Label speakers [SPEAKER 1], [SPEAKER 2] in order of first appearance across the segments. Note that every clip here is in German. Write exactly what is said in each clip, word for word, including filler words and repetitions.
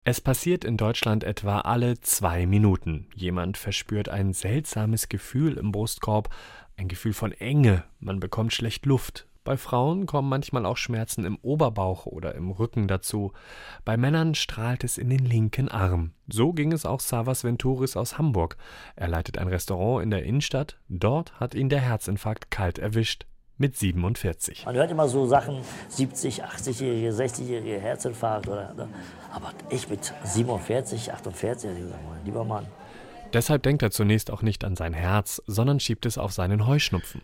[SPEAKER 1] Es passiert in Deutschland etwa alle zwei Minuten. Jemand verspürt ein seltsames Gefühl im Brustkorb, ein Gefühl von Enge, man bekommt schlecht Luft. Bei Frauen kommen manchmal auch Schmerzen im Oberbauch oder im Rücken dazu. Bei Männern strahlt es in den linken Arm. So ging es auch Savas Ventouris aus Hamburg. Er leitet ein Restaurant in der Innenstadt. Dort hat ihn der Herzinfarkt kalt erwischt. Mit siebenundvierzig.
[SPEAKER 2] Man hört immer so Sachen, siebzig-, achtzigjährige, sechzigjährige Herzinfarkt. Oder, aber ich mit siebenundvierzig, achtundvierzig, mein lieber Mann.
[SPEAKER 1] Deshalb denkt er zunächst auch nicht an sein Herz, sondern schiebt es auf seinen Heuschnupfen.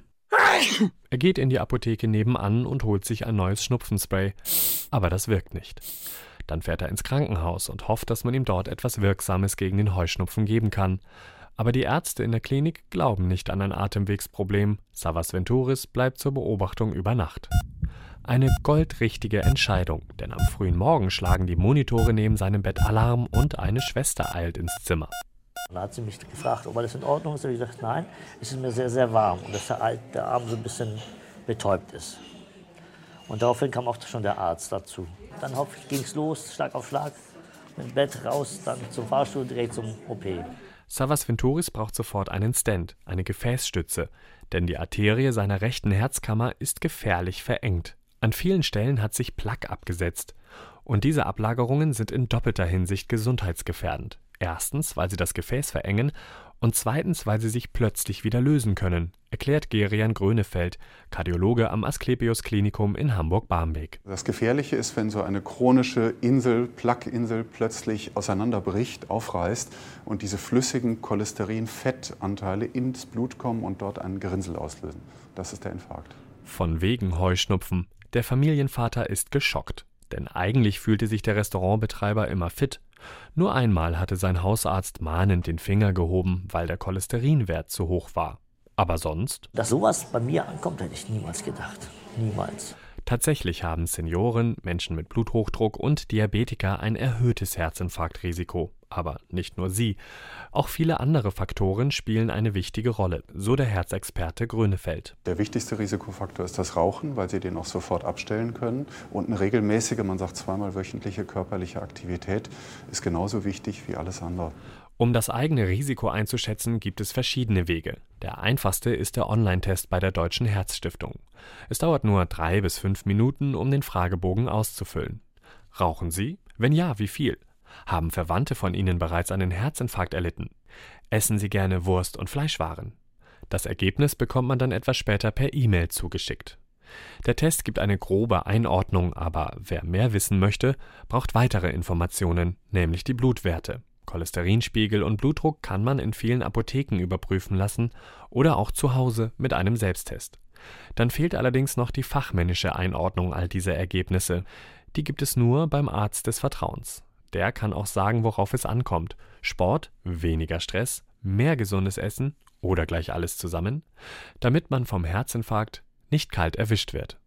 [SPEAKER 1] Er geht in die Apotheke nebenan und holt sich ein neues Schnupfenspray. Aber das wirkt nicht. Dann fährt er ins Krankenhaus und hofft, dass man ihm dort etwas Wirksames gegen den Heuschnupfen geben kann. Aber die Ärzte in der Klinik glauben nicht an ein Atemwegsproblem. Savas Ventouris bleibt zur Beobachtung über Nacht. Eine goldrichtige Entscheidung, denn am frühen Morgen schlagen die Monitore neben seinem Bett Alarm und eine Schwester eilt ins Zimmer.
[SPEAKER 2] Da hat sie mich gefragt, ob alles in Ordnung ist. Da habe ich gesagt, nein, es ist mir sehr, sehr warm und dass der, der Arm so ein bisschen betäubt ist. Und daraufhin kam auch schon der Arzt dazu. Dann ging es los, Schlag auf Schlag, mit dem Bett raus, dann zum Fahrstuhl, direkt zum O P.
[SPEAKER 1] Savas Ventouris braucht sofort einen Stent, eine Gefäßstütze, denn die Arterie seiner rechten Herzkammer ist gefährlich verengt. An vielen Stellen hat sich Plaque abgesetzt. Und diese Ablagerungen sind in doppelter Hinsicht gesundheitsgefährdend. Erstens, weil sie das Gefäß verengen und zweitens, weil sie sich plötzlich wieder lösen können, erklärt Gerian Grönefeld, Kardiologe am Asklepios-Klinikum in Hamburg-Barmbek.
[SPEAKER 3] Das Gefährliche ist, wenn so eine chronische Insel, Plaque-Insel plötzlich auseinanderbricht, aufreißt und diese flüssigen Cholesterin-Fettanteile ins Blut kommen und dort einen Gerinnsel auslösen. Das ist der Infarkt.
[SPEAKER 1] Von wegen Heuschnupfen. Der Familienvater ist geschockt. Denn eigentlich fühlte sich der Restaurantbetreiber immer fit. Nur einmal hatte sein Hausarzt mahnend den Finger gehoben, weil der Cholesterinwert zu hoch war. Aber sonst?
[SPEAKER 2] Dass sowas bei mir ankommt, hätte ich niemals gedacht. Niemals.
[SPEAKER 1] Tatsächlich haben Senioren, Menschen mit Bluthochdruck und Diabetiker ein erhöhtes Herzinfarktrisiko. Aber nicht nur sie. Auch viele andere Faktoren spielen eine wichtige Rolle, so der Herzexperte Grönefeld.
[SPEAKER 3] Der wichtigste Risikofaktor ist das Rauchen, weil Sie den auch sofort abstellen können. Und eine regelmäßige, man sagt zweimal wöchentliche körperliche Aktivität ist genauso wichtig wie alles andere.
[SPEAKER 1] Um das eigene Risiko einzuschätzen, gibt es verschiedene Wege. Der einfachste ist der Online-Test bei der Deutschen Herzstiftung. Es dauert nur drei bis fünf Minuten, um den Fragebogen auszufüllen. Rauchen Sie? Wenn ja, wie viel? Haben Verwandte von Ihnen bereits einen Herzinfarkt erlitten? Essen Sie gerne Wurst- und Fleischwaren? Das Ergebnis bekommt man dann etwas später per E-Mail zugeschickt. Der Test gibt eine grobe Einordnung, aber wer mehr wissen möchte, braucht weitere Informationen, nämlich die Blutwerte. Cholesterinspiegel und Blutdruck kann man in vielen Apotheken überprüfen lassen oder auch zu Hause mit einem Selbsttest. Dann fehlt allerdings noch die fachmännische Einordnung all dieser Ergebnisse. Die gibt es nur beim Arzt des Vertrauens. Der kann auch sagen, worauf es ankommt. Sport, weniger Stress, mehr gesundes Essen oder gleich alles zusammen, damit man vom Herzinfarkt nicht kalt erwischt wird.